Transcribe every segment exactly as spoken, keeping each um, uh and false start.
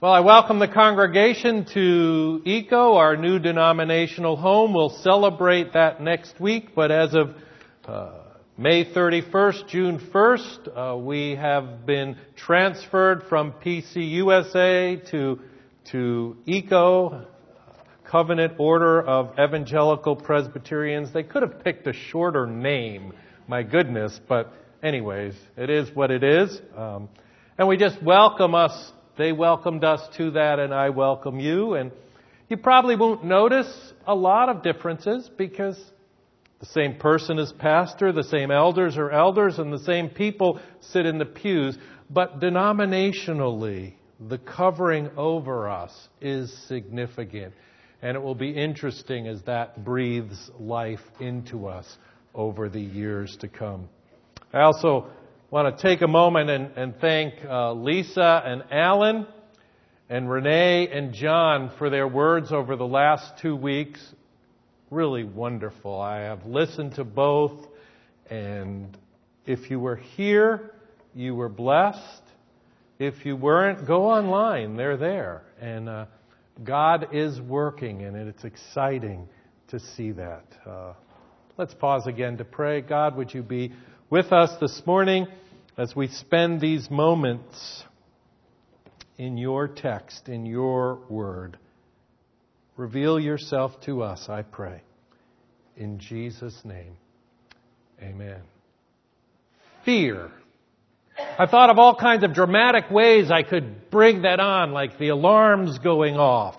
Well, I welcome the congregation to ECO, our new denominational home. We'll celebrate that next week, but as of uh, May thirty-first, June first, uh, we have been transferred from P C U S A to, to ECO, Covenant Order of Evangelical Presbyterians. They could have picked a shorter name, my goodness, but anyways, it is what it is. Um, and we just welcome us. They welcomed us to that, and I welcome you. And you probably won't notice a lot of differences because the same person is pastor, the same elders are elders, and the same people sit in the pews. But denominationally, the covering over us is significant. And it will be interesting as that breathes life into us over the years to come. I also want to take a moment and, and thank uh, Lisa and Alan and Renee and John for their words over the last two weeks. Really wonderful. I have listened to both, and if you were here, you were blessed. If you weren't, go online. They're there. And uh, God is working, and it's exciting to see that. Uh, let's pause again to pray. God, would you be with us this morning as we spend these moments in your text, in your word. Reveal yourself to us, I pray. In Jesus' name, amen. Fear. I thought of all kinds of dramatic ways I could bring that on, like the alarms going off.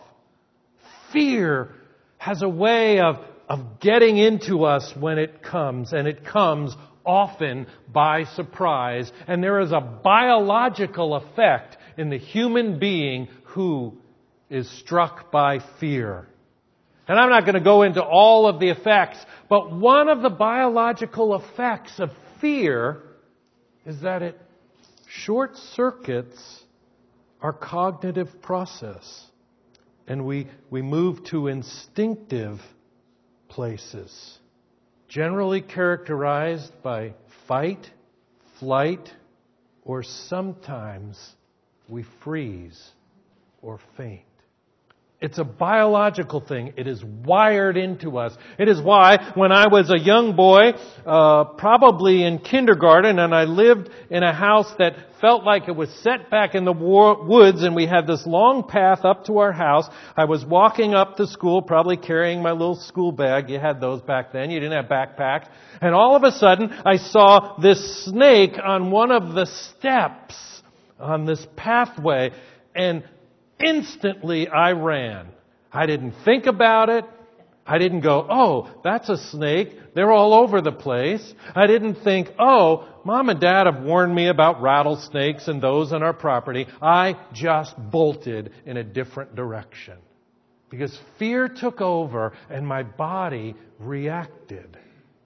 Fear has a way of, of getting into us when it comes, and it comes often by surprise. And there is a biological effect in the human being who is struck by fear. And I'm not going to go into all of the effects, but one of the biological effects of fear is that it short circuits our cognitive process. And we, we move to instinctive places, generally characterized by fight, flight, or sometimes we freeze or faint. It's a biological thing. It is wired into us. It is why when I was a young boy, uh, probably in kindergarten, and I lived in a house that felt like it was set back in the war- woods, and we had this long path up to our house. I was walking up to school, probably carrying my little school bag. You had those back then. You didn't have backpacks. And all of a sudden, I saw this snake on one of the steps on this pathway, and instantly I ran. I didn't think about it. I didn't go, oh, that's a snake. They're all over the place. I didn't think, oh, Mom and Dad have warned me about rattlesnakes and those on our property. I just bolted in a different direction because fear took over and my body reacted.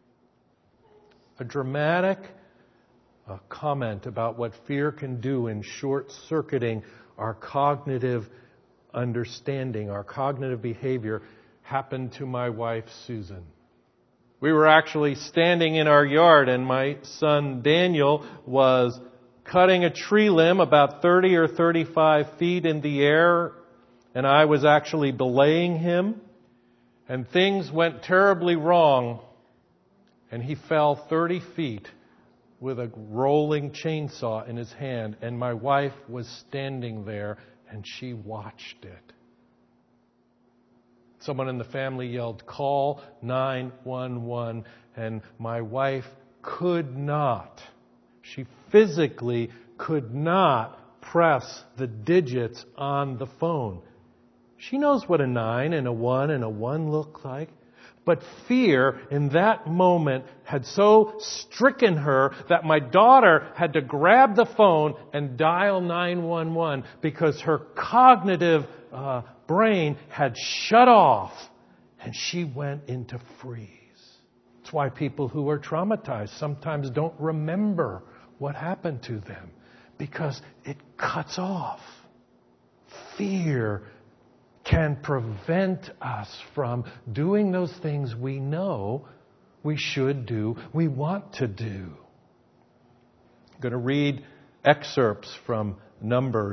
A dramatic uh, comment about what fear can do in short-circuiting our cognitive understanding, our cognitive behavior, happened to my wife, Susan. We were actually standing in our yard, and my son, Daniel, was cutting a tree limb about thirty or thirty-five feet in the air, and I was actually belaying him, and things went terribly wrong, and he fell thirty feet with a rolling chainsaw in his hand, and my wife was standing there, and she watched it. Someone in the family yelled, "Call nine one one," and my wife could not, she physically could not press the digits on the phone. She knows what a nine and a one and a one look like. But fear in that moment had so stricken her that my daughter had to grab the phone and dial nine one one because her cognitive uh, brain had shut off and she went into freeze. That's why people who are traumatized sometimes don't remember what happened to them because it cuts off. Fear can prevent us from doing those things we know we should do, we want to do. I'm going to read excerpts from Numbers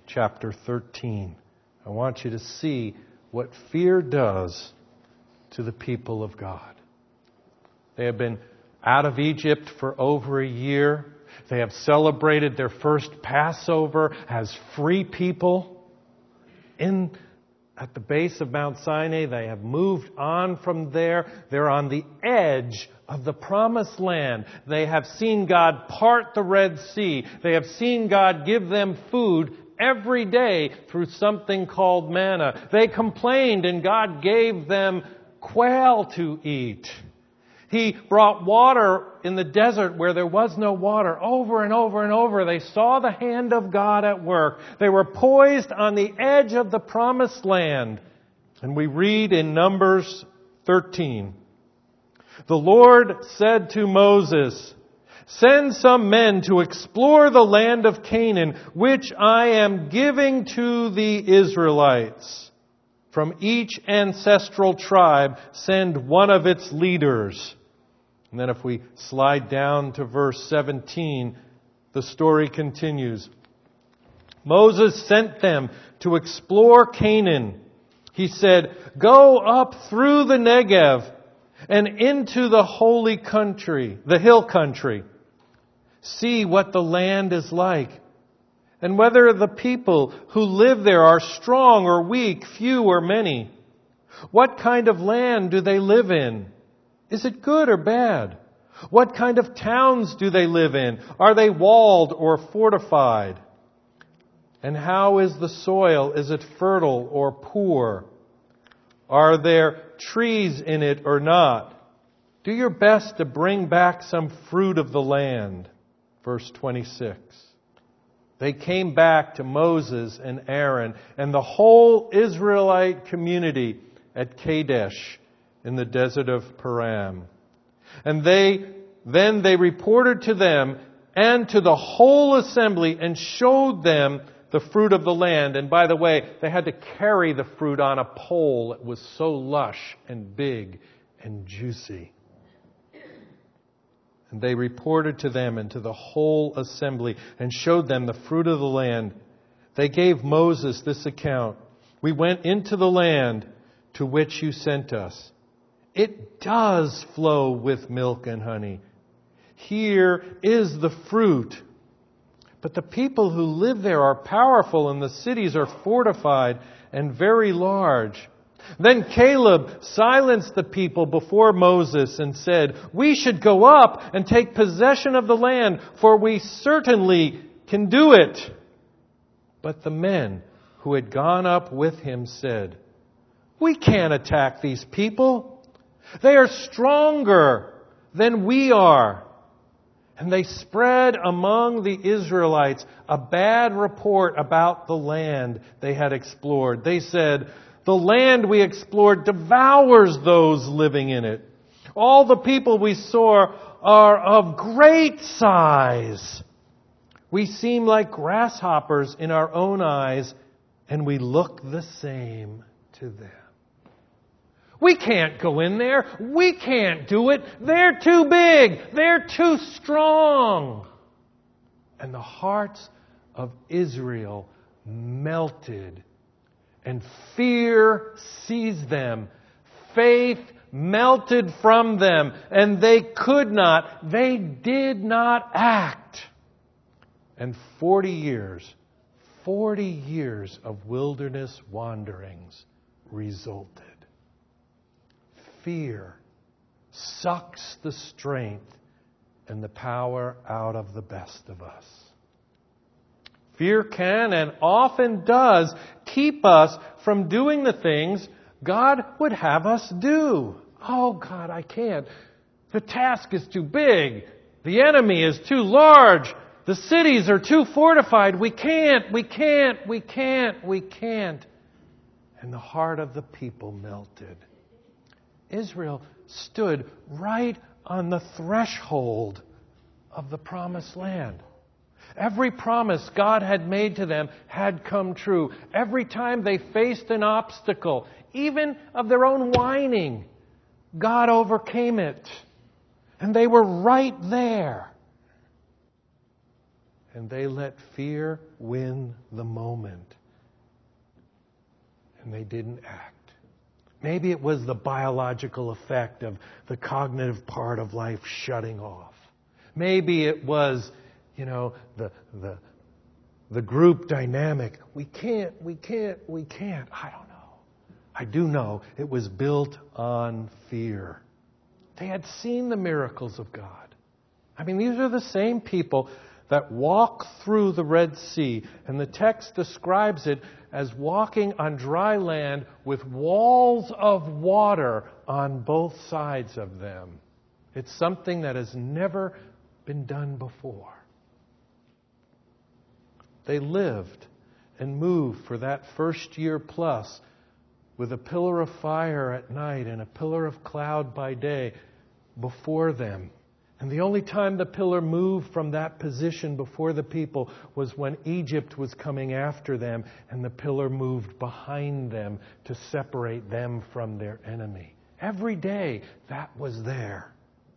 chapter thirteen. I want you to see what fear does to the people of God. They have been out of Egypt for over a year. They have celebrated their first Passover as free people. In at the base of Mount Sinai, they have moved on from there. They're on the edge of the promised land. They have seen God part the Red Sea. They have seen God give them food every day through something called manna. They complained and God gave them quail to eat. He brought water in the desert where there was no water. Over and over and over, they saw the hand of God at work. They were poised on the edge of the promised land. And we read in Numbers thirteen, "The Lord said to Moses, 'Send some men to explore the land of Canaan, which I am giving to the Israelites. From each ancestral tribe, send one of its leaders.'" And then if we slide down to verse seventeen, the story continues. "Moses sent them to explore Canaan. He said, 'Go up through the Negev and into the holy country, the hill country. See what the land is like, and whether the people who live there are strong or weak, few or many. What kind of land do they live in? Is it good or bad? What kind of towns do they live in? Are they walled or fortified? And how is the soil? Is it fertile or poor? Are there trees in it or not? Do your best to bring back some fruit of the land." Verse twenty-six. They came back to Moses and Aaron and the whole Israelite community at Kadesh in the desert of Paran. And they then they reported to them and to the whole assembly and showed them the fruit of the land. And by the way, they had to carry the fruit on a pole. It was so lush and big and juicy. And they reported to them and to the whole assembly and showed them the fruit of the land. They gave Moses this account. "We went into the land to which you sent us. It does flow with milk and honey. Here is the fruit. But the people who live there are powerful, and the cities are fortified and very large." Then Caleb silenced the people before Moses and said, "We should go up and take possession of the land, for we certainly can do it." But the men who had gone up with him said, "We can't attack these people. They are stronger than we are." And they spread among the Israelites a bad report about the land they had explored. They said, "The land we explored devours those living in it. All the people we saw are of great size. We seem like grasshoppers in our own eyes, and we look the same to them. We can't go in there. We can't do it. They're too big. They're too strong." And the hearts of Israel melted, and fear seized them. Faith melted from them, and they could not, they did not act. And forty years, forty years of wilderness wanderings resulted. Fear sucks the strength and the power out of the best of us. Fear can and often does keep us from doing the things God would have us do. Oh, God, I can't. The task is too big. The enemy is too large. The cities are too fortified. We can't, we can't, we can't, we can't. And the heart of the people melted. Israel stood right on the threshold of the promised land. Every promise God had made to them had come true. Every time they faced an obstacle, even of their own whining, God overcame it. And they were right there. And they let fear win the moment. And they didn't act. Maybe it was the biological effect of the cognitive part of life shutting off. Maybe it was, you know, the the the group dynamic. We can't, we can't, we can't. I don't know. I do know it was built on fear. They had seen the miracles of God. I mean, these are the same people that walk through the Red Sea, and the text describes it as walking on dry land with walls of water on both sides of them. It's something that has never been done before. They lived and moved for that first year plus with a pillar of fire at night and a pillar of cloud by day before them. And the only time the pillar moved from that position before the people was when Egypt was coming after them, and the pillar moved behind them to separate them from their enemy. Every day that was there.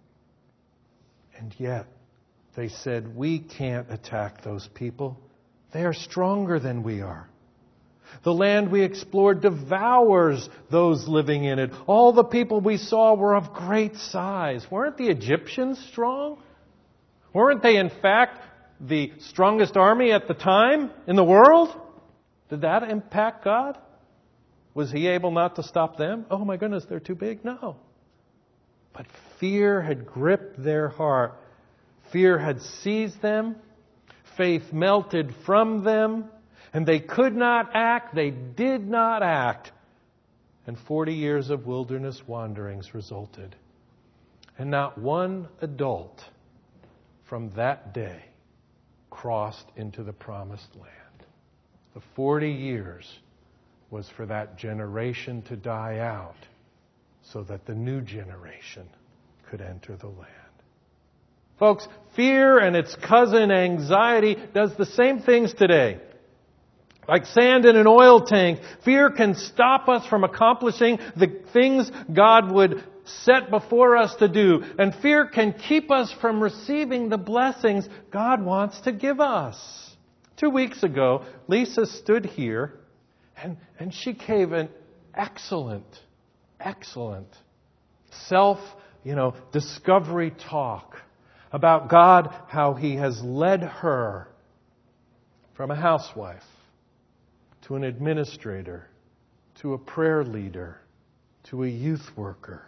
And yet they said, we can't attack those people. They are stronger than we are. The land we explored devours those living in it. All the people we saw were of great size. Weren't the Egyptians strong? Weren't they, in fact, the strongest army at the time in the world? Did that impact God? Was He able not to stop them? Oh my goodness, they're too big? No. But fear had gripped their heart. Fear had seized them. Faith melted from them. And they could not act, they did not act. And forty years of wilderness wanderings resulted. And not one adult from that day crossed into the promised land. The forty years was for that generation to die out so that the new generation could enter the land. Folks, fear and its cousin anxiety does the same things today. Like sand in an oil tank, fear can stop us from accomplishing the things God would set before us to do. And fear can keep us from receiving the blessings God wants to give us. Two weeks ago, Lisa stood here and, and she gave an excellent, excellent self, you know, discovery talk about God, how He has led her from a housewife to an administrator, to a prayer leader, to a youth worker.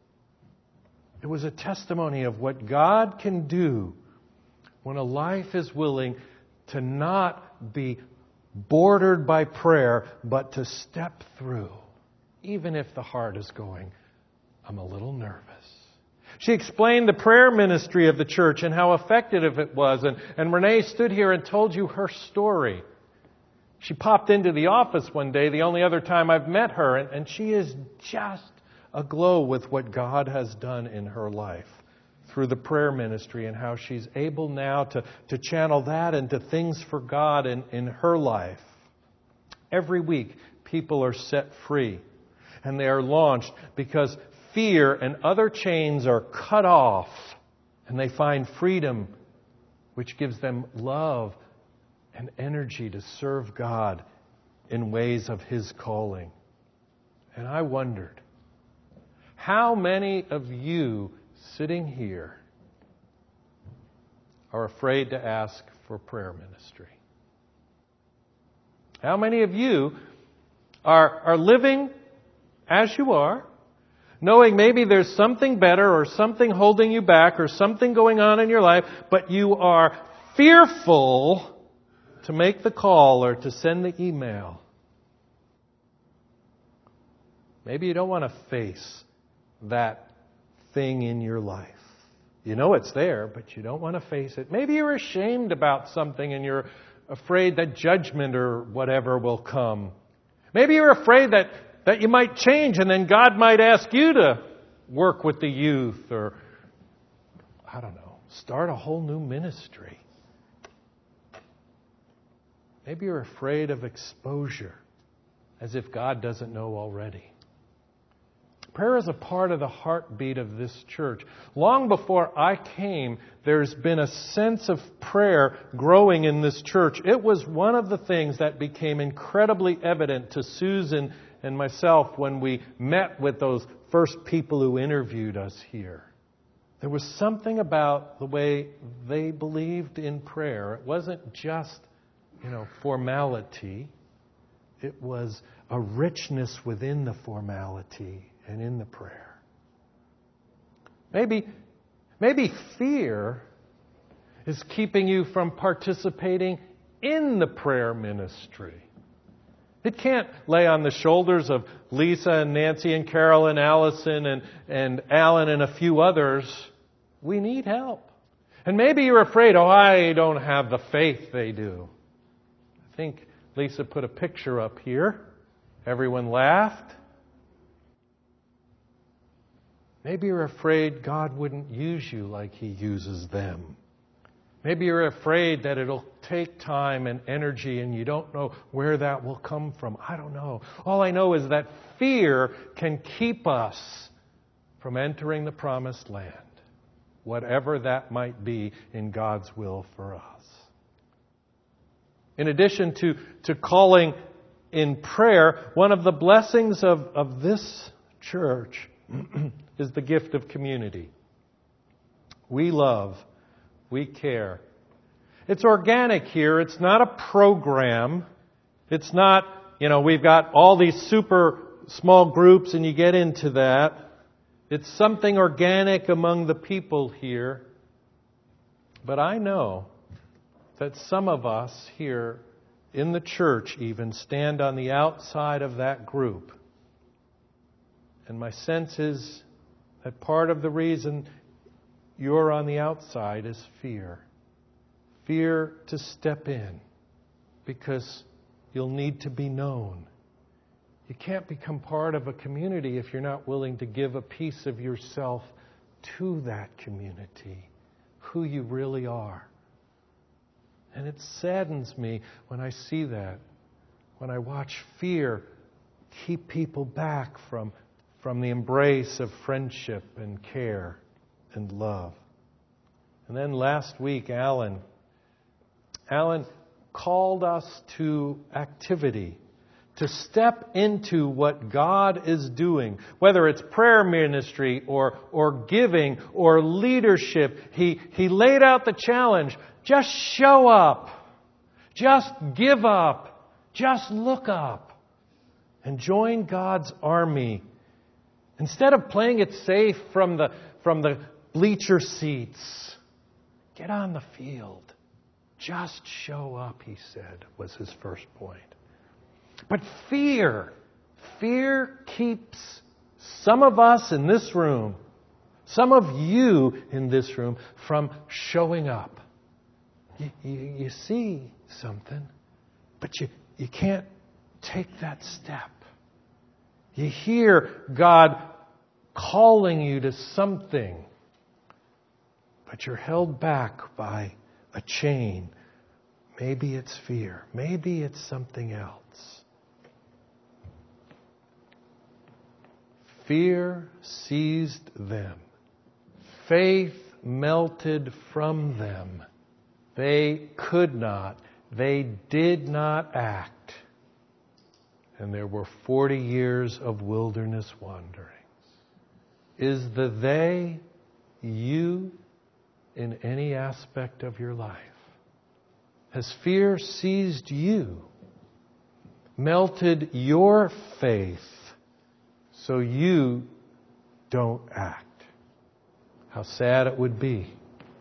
It was a testimony of what God can do when a life is willing to not be bordered by prayer, but to step through, even if the heart is going, I'm a little nervous. She explained the prayer ministry of the church and how effective it was. And, and Renee stood here and told you her story. She popped into the office one day, the only other time I've met her, and, and she is just aglow with what God has done in her life through the prayer ministry and how she's able now to, to channel that into things for God in, in her life. Every week, people are set free and they are launched because fear and other chains are cut off and they find freedom, which gives them love and energy to serve God in ways of His calling. And I wondered, how many of you sitting here are afraid to ask for prayer ministry? How many of you are, are living as you are, knowing maybe there's something better or something holding you back or something going on in your life, but you are fearful to make the call or to send the email? Maybe you don't want to face that thing in your life. You know it's there, but you don't want to face it. Maybe you're ashamed about something and you're afraid that judgment or whatever will come. Maybe you're afraid that, that you might change and then God might ask you to work with the youth or, I don't know, start a whole new ministry. Maybe you're afraid of exposure, as if God doesn't know already. Prayer is a part of the heartbeat of this church. Long before I came, there's been a sense of prayer growing in this church. It was one of the things that became incredibly evident to Susan and myself when we met with those first people who interviewed us here. There was something about the way they believed in prayer. It wasn't just, you know, formality. It was a richness within the formality and in the prayer. Maybe, maybe fear is keeping you from participating in the prayer ministry. It can't lay on the shoulders of Lisa and Nancy and Carol and Allison and, and Alan and a few others. We need help. And maybe you're afraid, oh, I don't have the faith they do. I think Lisa put a picture up here. Everyone laughed. Maybe you're afraid God wouldn't use you like He uses them. Maybe you're afraid that it'll take time and energy and you don't know where that will come from. I don't know. All I know is that fear can keep us from entering the promised land, whatever that might be in God's will for us. In addition to, to calling in prayer, one of the blessings of, of this church is the gift of community. We love, we care. It's organic here. It's not a program. It's not, you know, we've got all these super small groups and you get into that. It's something organic among the people here. But I know that some of us here in the church even stand on the outside of that group. And my sense is that part of the reason you're on the outside is fear. Fear to step in because you'll need to be known. You can't become part of a community if you're not willing to give a piece of yourself to that community, who you really are. And it saddens me when I see that, when I watch fear keep people back from, from the embrace of friendship and care and love. And then last week, Alan, Alan called us to activity, to step into what God is doing, whether it's prayer ministry or, or giving or leadership. He, he laid out the challenge. Just show up. Just give up. Just look up. And join God's army. Instead of playing it safe from the, from the bleacher seats, get on the field. Just show up, he said, was his first point. But fear, fear keeps some of us in this room, some of you in this room, from showing up. You, you, you see something, but you, you can't take that step. You hear God calling you to something, but you're held back by a chain. Maybe it's fear. Maybe it's something else. Fear seized them. Faith melted from them. They could not. They did not act. And there were forty years of wilderness wanderings. Is the they you in any aspect of your life? Has fear seized you, melted your faith, so you don't act? How sad it would be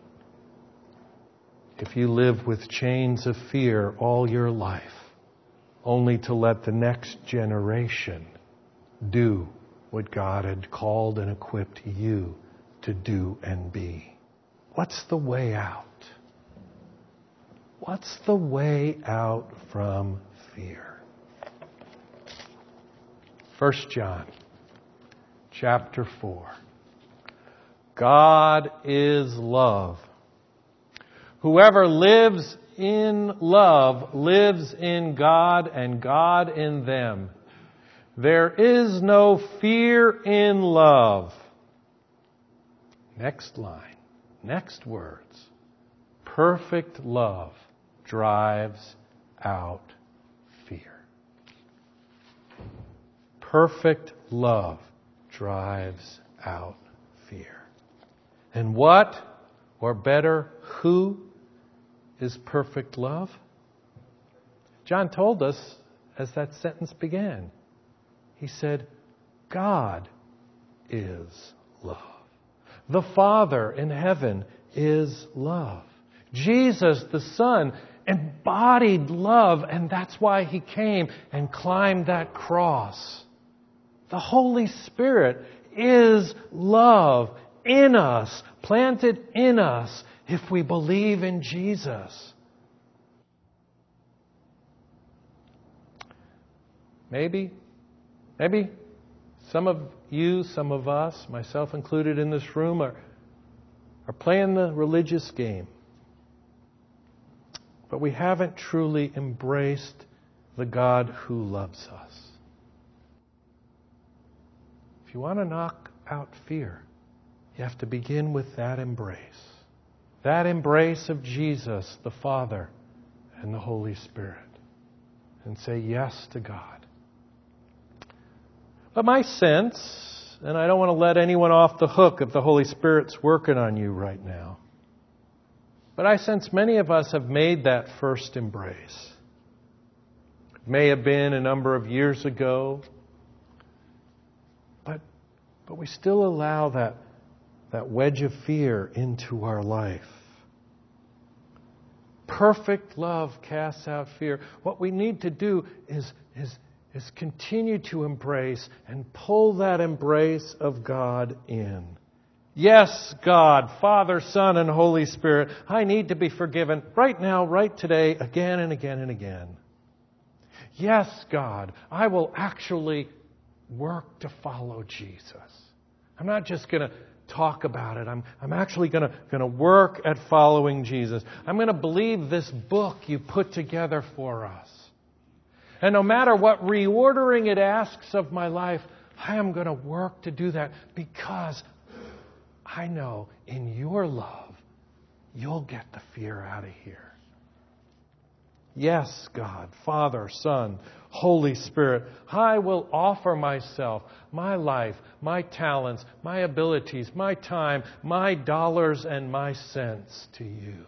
if you live with chains of fear all your life, only to let the next generation do what God had called and equipped you to do and be. What's the way out? What's the way out from fear? First John chapter four. God is love. Whoever lives in love lives in God and God in them. There is no fear in love. Next line, next words. Perfect love drives out fear. Perfect love drives out fear. And what, or better, who is perfect love? John told us as that sentence began. He said, God is love. The Father in heaven is love. Jesus, the Son, embodied love, and that's why He came and climbed that cross. The Holy Spirit is love in us, planted in us, if we believe in Jesus. Maybe, maybe some of you, some of us, myself included in this room, are, are playing the religious game. But we haven't truly embraced the God who loves us. If you want to knock out fear, you have to begin with that embrace. That embrace of Jesus, the Father, and the Holy Spirit. And say yes to God. But my sense, and I don't want to let anyone off the hook if the Holy Spirit's working on you right now, but I sense many of us have made that first embrace. It may have been a number of years ago, but but we still allow that, that wedge of fear into our life. Perfect love casts out fear. What we need to do is, is, is continue to embrace and pull that embrace of God in. Yes, God, Father, Son, and Holy Spirit, I need to be forgiven right now, right today, again and again and again. Yes, God, I will actually work to follow Jesus. I'm not just going to talk about it. I'm, I'm actually going to, going to work at following Jesus. I'm going to believe this book you put together for us. And no matter what reordering it asks of my life, I am going to work to do that because I know in your love, you'll get the fear out of here. Yes, God, Father, Son, Holy Spirit, I will offer myself, my life, my talents, my abilities, my time, my dollars, and my cents to you.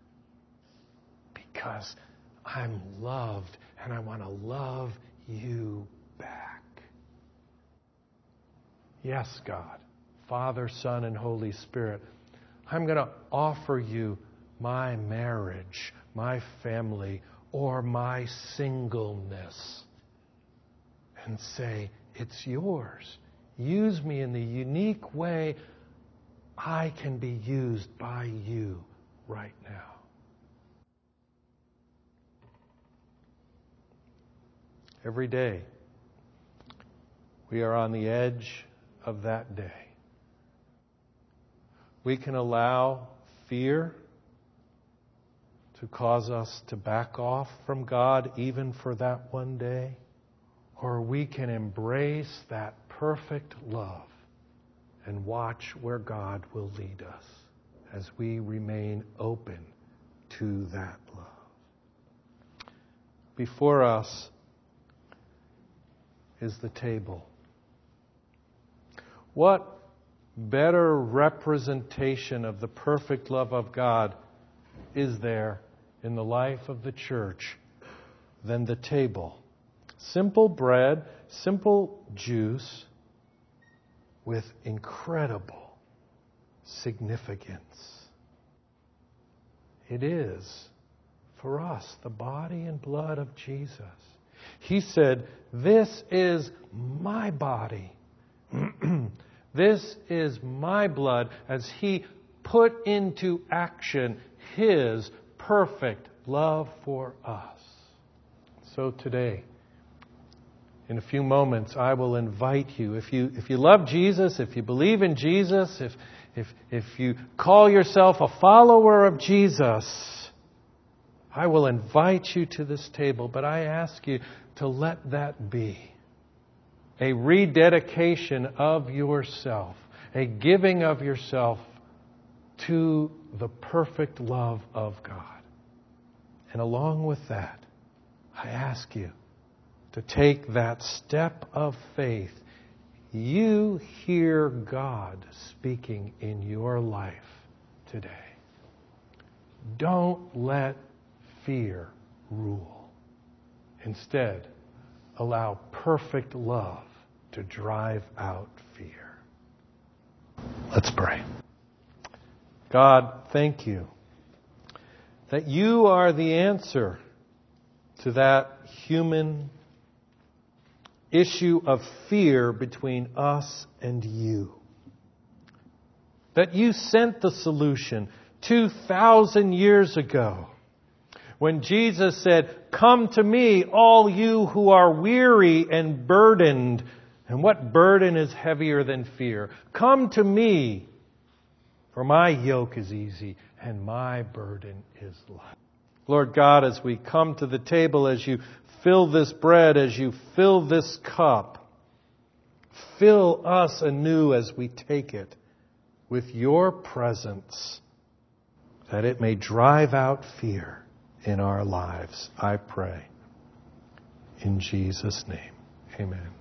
Because I'm loved and I want to love you back. Yes, God, Father, Son, and Holy Spirit, I'm going to offer you my marriage, my family, or my singleness. And say, it's yours. Use me in the unique way I can be used by you right now. Every day, we are on the edge of that day. We can allow fear to cause us to back off from God even for that one day, or we can embrace that perfect love and watch where God will lead us as we remain open to that love. Before us is the table. What better representation of the perfect love of God is there in the life of the church than the table? Simple bread, simple juice with incredible significance. It is, for us, the body and blood of Jesus. He said, this is my body. This is my blood, as He put into action His perfect love for us. So today, in a few moments, I will invite you, if you if you love Jesus, if you believe in Jesus, if if if you call yourself a follower of Jesus, I will invite you to this table, but I ask you to let that be a rededication of yourself, a giving of yourself to the perfect love of God. And along with that, I ask you to take that step of faith. You hear God speaking in your life today. Don't let fear rule. Instead, allow perfect love to drive out fear. Let's pray. God, thank you that you are the answer to that human issue of fear between us and you. That you sent the solution two thousand years ago when Jesus said, "Come to me, all you who are weary and burdened." And what burden is heavier than fear? Come to me, for my yoke is easy and my burden is light. Lord God, as we come to the table, as you fill this bread, as you fill this cup, fill us anew as we take it with your presence, that it may drive out fear in our lives, I pray. In Jesus' name, amen.